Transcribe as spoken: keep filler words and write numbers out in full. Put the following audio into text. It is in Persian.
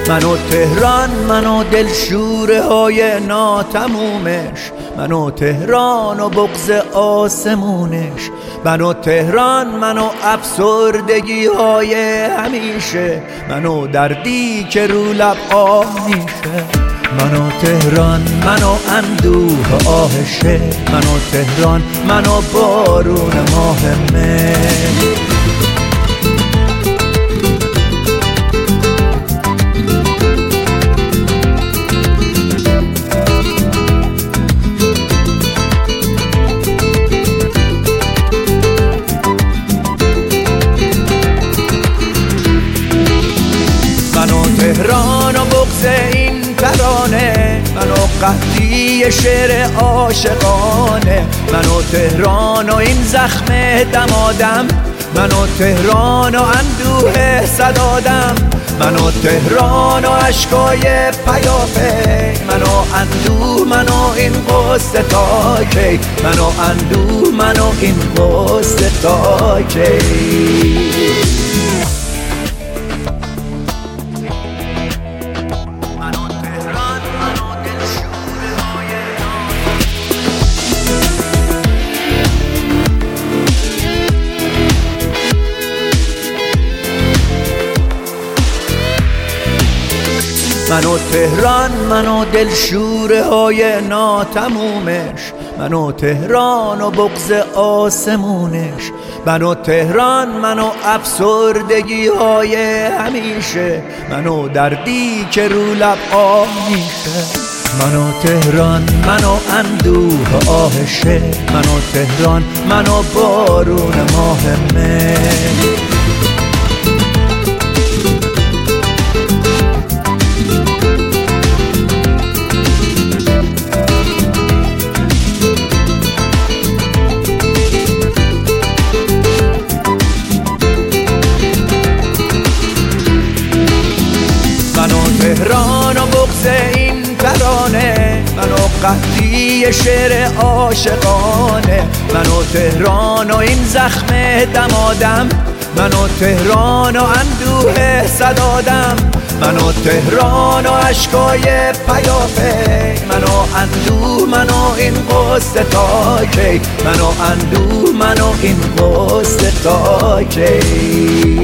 من و تهران، من و دلشوره های ناتمومش، من و تهران و بغض آسمونش، من و تهران، من و افسردگی های همیشه، من و دردی که رو لب آه میشه. من و تهران، من و اندوه آهشه، من و تهران، من و بارون ماه مه. من و تهران و بغض این ترانه، من و قحطی شعر عاشقانه، من و تهران و این زخم دمادم، من و تهران و اندوه صدادم، من و تهران و عشقای پیاپی، من و اندوه، من و این قصه تا کی، من و اندوه، من و این قصه تا کی. من و تهران، من و دلشوره های ناتمومش، من و تهران و بغض آسمونش، من و تهران، من و افسردگی های همیشه، من و دردی که رو لب آه میشه. من و تهران، من و اندوه آهشه، من و تهران، من و بارون ماه مه. من و تهران و بغض این ترانه، من و قحطی شعر عاشقانه، من و تهران و این زخم دمادم، من و تهران و اندوه صدادم، من و تهران و عشقای پیاپی، من و اندوه، من و این قصه تا کی، من و اندوه، من و این قصه تا کی.